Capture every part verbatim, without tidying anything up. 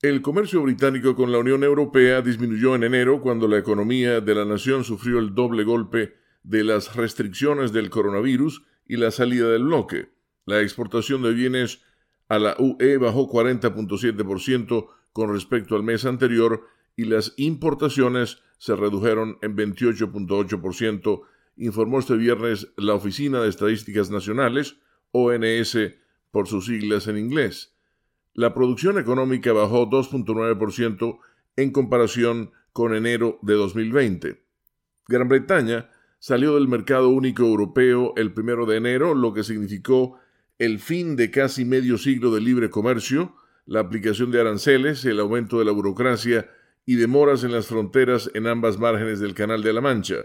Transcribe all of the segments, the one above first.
El comercio británico con la Unión Europea disminuyó en enero cuando la economía de la nación sufrió el doble golpe de las restricciones del coronavirus y la salida del bloque. La exportación de bienes a la U E bajó cuarenta punto siete por ciento con respecto al mes anterior y las importaciones se redujeron en veintiocho punto ocho por ciento, informó este viernes la Oficina de Estadísticas Nacionales, O N S por sus siglas en inglés. La producción económica bajó dos punto nueve por ciento en comparación con enero de dos mil veinte. Gran Bretaña salió del mercado único europeo el primero de enero, lo que significó el fin de casi medio siglo de libre comercio, la aplicación de aranceles, el aumento de la burocracia y demoras en las fronteras en ambas márgenes del Canal de la Mancha.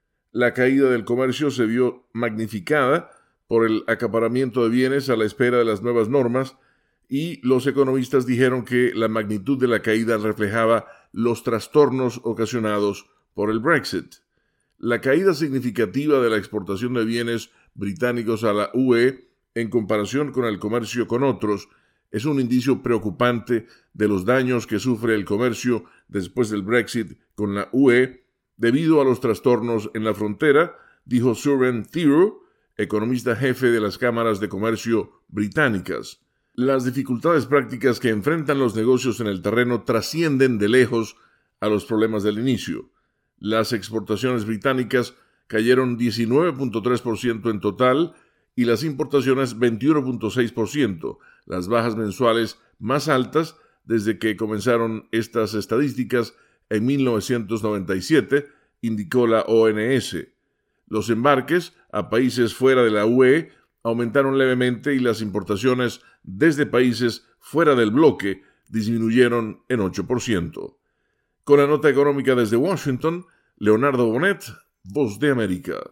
La caída del comercio se vio magnificada por el acaparamiento de bienes a la espera de las nuevas normas, y los economistas dijeron que la magnitud de la caída reflejaba los trastornos ocasionados por el Brexit. La caída significativa de la exportación de bienes británicos a la U E en comparación con el comercio con otros es un indicio preocupante de los daños que sufre el comercio después del Brexit con la U E debido a los trastornos en la frontera, dijo Søren Thiroux, economista jefe de las cámaras de comercio británicas. Las dificultades prácticas que enfrentan los negocios en el terreno trascienden de lejos a los problemas del inicio. Las exportaciones británicas cayeron diecinueve punto tres por ciento en total y las importaciones veintiuno punto seis por ciento, las bajas mensuales más altas desde que comenzaron estas estadísticas en mil novecientos noventa y siete, indicó la O N S. Los embarques a países fuera de la U E aumentaron levemente y las importaciones desde países fuera del bloque disminuyeron en ocho por ciento. Con la nota económica desde Washington, Leonardo Bonet, Voz de América.